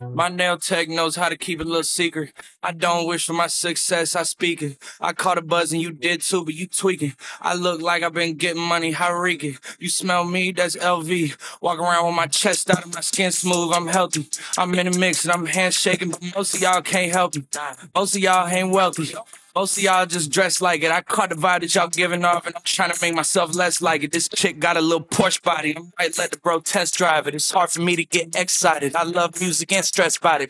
My nail tech knows how to keep it a little secret. I don't wish for my success, I speak it. I caught a buzz and you did too, but you tweaking. I look like I've been getting money, how reeking. You smell me, that's LV. Walk around with my chest out and my skin smooth, I'm healthy. I'm in the mix and I'm handshaking, but most of y'all can't help me. Most of y'all ain't wealthy. Most of y'all just dress like it. I caught the vibe that y'all giving off, and I'm trying to make myself less like it. This chick got a little Porsche body. I might let the bro test drive it. It's hard for me to get excited. I love music and stress about it.